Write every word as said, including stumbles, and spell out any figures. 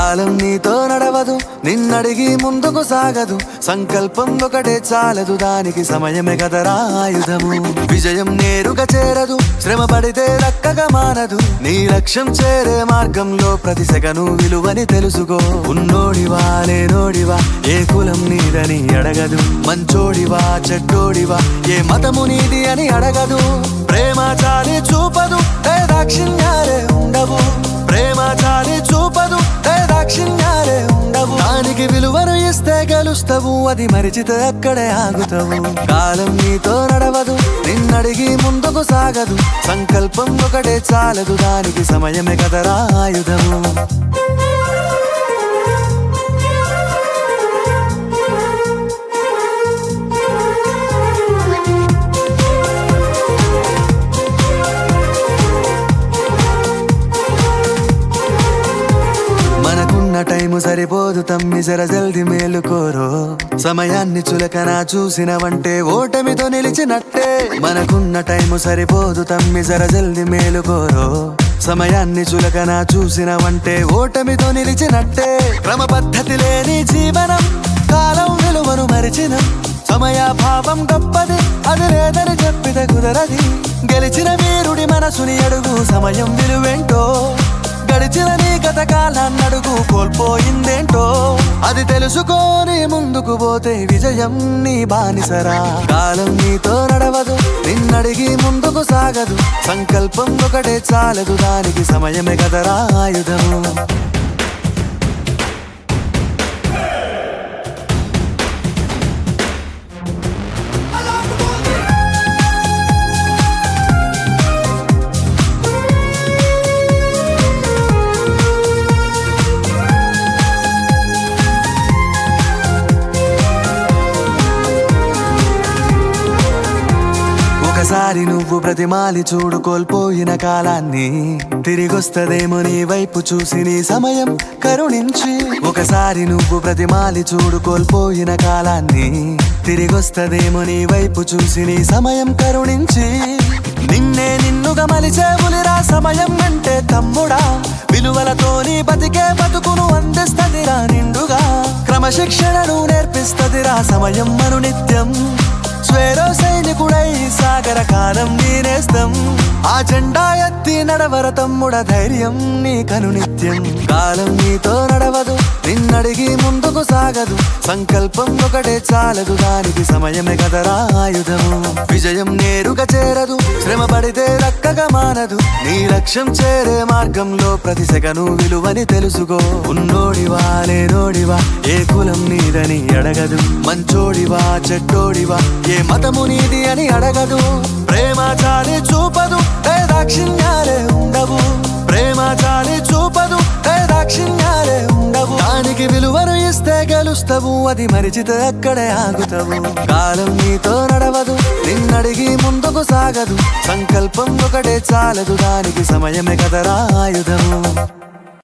కాలం నీతో నడవదు, నిన్నడిగి ముందుకు సాగదు. సంకల్పం ఒకటే చాలదు, దానికి సమయమే కదరా ఆయుధము. విజయం నేరుగా చేరదు, శ్రమ పడితే దక్కగా మానదు. నీ లక్ష్యం చేరే మార్గంలో ప్రతి సెకను విలువని తెలుసుకో. ఉన్నోడివా లేనోడివా, ఏ కులం నీదని అడగదు. మంచోడివా చెడ్డోడివా, ఏ మతము నీది అని అడగదు. ప్రేమ చాలి చూపదు, దాక్షిణ్యాలే ఉండవు. ప్రేమ చాలి చూపదు, దాక్షిణ్యాలే ఉండవు. దానికి విలువను ఇస్తే గెలుస్తావు, అది మరిచితే అక్కడే ఆగుతావు. కాలం నీతో నడవదు, నిన్నడిగి ముందుకు సాగదు. సంకల్పం ఒకటే చాలదు, దానికి సమయమే కదరా ఆయుధము. మనకున్న టైము సరిపోదు తమ్మి, జర జల్ది మేలుకోరో. సమయాన్ని చులకన చూసినవంటే ఓటమితో నిలిచినట్టే. మనకున్న టైము సరిపోదు తమ్మి, జర జల్ది మేలుకోరో. సమయాన్ని చులకన చూసినవంటే ఓటమితో నిలిచినట్టే. క్రమ పద్ధతి లేని జీవనం, కాలం విలువను మరిచినం. సమయాభావం గొప్పది, అది లేదని చెప్పితే కుదరది. గెలిచిన వీరుడి మనసుని అడుగు, సమయం విలువేంటో. గడిచిన నీ గత కాలాన్నడుగు, కోల్పోయిందేంటో. అది తెలుసుకొని ముందుకు పోతే విజయం నీ బానిసరా. కాలం నీతో నడవదు, నిన్నడిగి ముందుకు సాగదు. సంకల్పం ఒకటే చాలదు, దానికి సమయమే కదరా ఆయుధము. ఒకసారి నువ్వు ప్రతిమాలి చూడు కోల్పోయిన కాలాన్ని. తిరిగొస్తదేమో నీ వైపు చూసి నీ సమయం కరుణించి. ఒకసారి నువ్వు ప్రతిమాలి చూడు కోల్పోయిన కాలాన్ని. తిరిగొస్తదేమో నీ వైపు చూసి నీ సమయం కరుణించి. నిన్నే నిన్నుగా మలిచేవులిరా సమయం అంటే తమ్ముడా. విలువలతోని బతికే బతుకును అందిస్తదిరా నిండుగా. క్రమశిక్షణను నేర్పిస్తదిరా సమయం మను నిత్యం. స్వేరో సైనికుడై సాగర కాలం నీనేస్తం. ఆ జెండా ఎత్తి నడవర తమ్ముడ, ధైర్యం నీ కను నిత్యం. కాలం నీతో నడవదు, నిన్నడిగి ముందుకు సాగదు. సంకల్పం ఒకటే చాలదు, దానికి సమయమే కదరా ఆయుధము. విజయం నేరుగా చేరదు, శ్రమ పడితే దక్కగా మానదు. నీ లక్ష్యం చేరే మార్గంలో ప్రతి సెకను విలువని తెలుసుకో. ఉన్నోడివా లేనోడివా, ఏ కులం నీదని అడగదు. మంచోడివా చెడ్డోడివా, ఏ మతము నీది అని అడగదు. ప్రేమ చాలి చూపదు, దాక్షిణ్యాలే ఉండవు. ప్రేమ చాలి చూపదు, దాక్షిణ్యాలే ఉండవు. దానికి విలువను ఇస్తే గెలుస్తావు, అది మరిచితే అక్కడే ఆగుతావు. కాలం నీతో నడవదు, నిన్నడిగి ముందుకు సాగదు. సంకల్పం ఒకటే చాలదు, దానికి సమయమే కదరా ఆయుధము.